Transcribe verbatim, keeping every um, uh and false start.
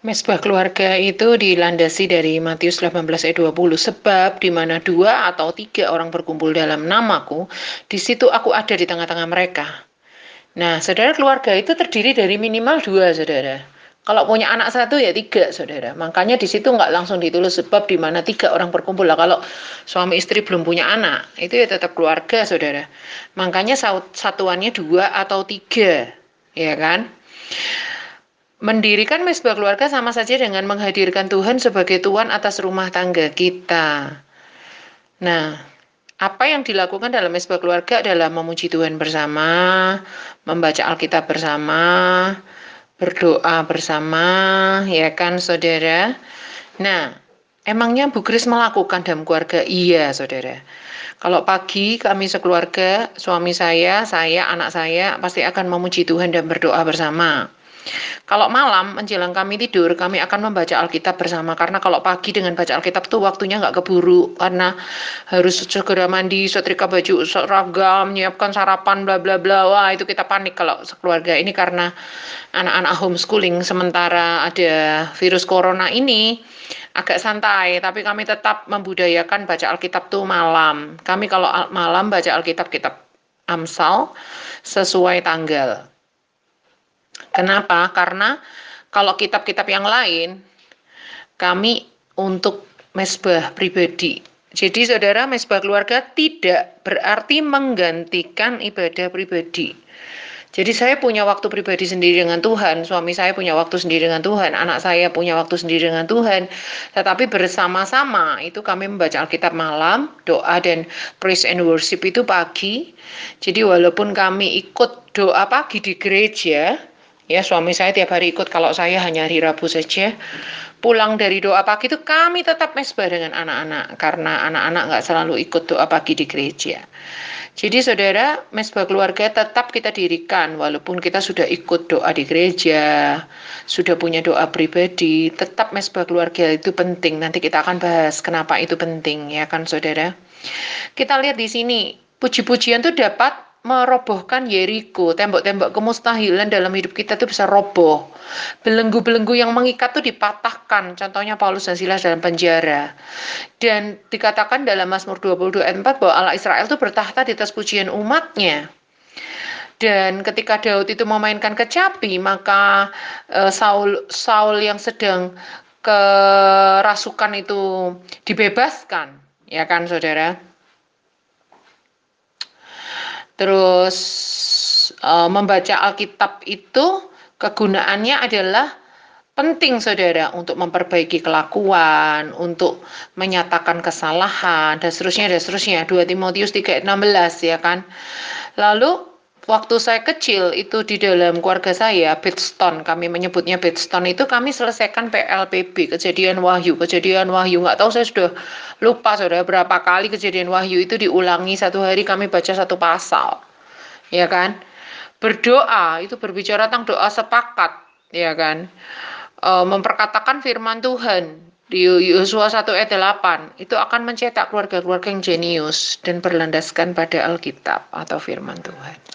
Mesbah keluarga itu dilandasi dari Matius delapan belas ayat dua puluh. Sebab di mana dua atau tiga orang berkumpul dalam namaku, di situ aku ada di tengah-tengah mereka. Nah, saudara, keluarga itu terdiri dari minimal dua, saudara. Kalau punya anak satu ya tiga, saudara. Makanya di situ nggak langsung ditulis sebab di mana tiga orang berkumpul lah. Kalau suami istri belum punya anak, itu ya tetap keluarga, saudara. Makanya satuannya dua atau tiga, ya kan? Mendirikan mesbah keluarga sama saja dengan menghadirkan Tuhan sebagai Tuhan atas rumah tangga kita. Nah, apa yang dilakukan dalam mesbah keluarga adalah memuji Tuhan bersama, membaca Alkitab bersama, berdoa bersama, ya kan, saudara? Nah, emangnya Bu Kris melakukan dalam keluarga? Iya, saudara. Kalau pagi kami sekeluarga, suami saya, saya, anak saya pasti akan memuji Tuhan dan berdoa bersama. Kalau malam menjelang kami tidur, kami akan membaca Alkitab bersama. Karena kalau pagi dengan baca Alkitab tuh waktunya nggak keburu. Karena harus segera mandi, setrika baju, seragam, menyiapkan sarapan, bla bla bla. Wah, itu kita panik kalau sekeluarga. Ini karena anak-anak homeschooling. Sementara ada virus corona ini, agak santai. Tapi kami tetap membudayakan baca Alkitab tuh malam. Kami kalau malam baca Alkitab, kitab Amsal, sesuai tanggal. Kenapa? Karena kalau kitab-kitab yang lain, kami untuk mesbah pribadi. Jadi saudara, mesbah keluarga tidak berarti menggantikan ibadah pribadi. Jadi saya punya waktu pribadi sendiri dengan Tuhan, suami saya punya waktu sendiri dengan Tuhan, anak saya punya waktu sendiri dengan Tuhan. Tetapi bersama-sama itu kami membaca Alkitab malam, doa dan praise and worship itu pagi. Jadi walaupun kami ikut doa pagi di gereja, ya suami saya tiap hari ikut, kalau saya hanya hari Rabu saja. Pulang dari doa pagi itu kami tetap mesbah dengan anak-anak, karena anak-anak nggak selalu ikut doa pagi di gereja. Jadi saudara, mesbah keluarga tetap kita dirikan, walaupun kita sudah ikut doa di gereja, sudah punya doa pribadi, tetap mesbah keluarga itu penting. Nanti kita akan bahas kenapa itu penting, ya kan saudara. Kita lihat di sini, puji-pujian itu dapat merobohkan Yeriko, tembok-tembok kemustahilan dalam hidup kita itu bisa roboh. Belenggu-belenggu yang mengikat itu dipatahkan, contohnya Paulus dan Silas dalam penjara. Dan dikatakan dalam Mazmur dua puluh dua ayat empat bahwa Allah Israel itu bertahta di atas pujian umatnya. Dan ketika Daud itu memainkan kecapi, maka uh, Saul Saul yang sedang kerasukan itu dibebaskan, ya kan saudara? Terus uh, membaca Alkitab itu kegunaannya adalah penting saudara untuk memperbaiki kelakuan, untuk menyatakan kesalahan, dan seterusnya, dan seterusnya. dua Timotius tiga ayat enam belas, ya kan. Lalu waktu saya kecil itu di dalam keluarga saya, Bedstone, kami menyebutnya Bedstone, itu kami selesaikan P L P B, kejadian Wahyu, kejadian Wahyu, nggak tahu saya sudah lupa saudara berapa kali kejadian Wahyu itu diulangi, satu hari kami baca satu pasal, ya kan. Berdoa, itu berbicara tentang doa sepakat, ya kan. E, memperkatakan firman Tuhan, di Yosua satu ayat delapan, itu akan mencetak keluarga-keluarga yang jenius dan berlandaskan pada Alkitab atau firman Tuhan.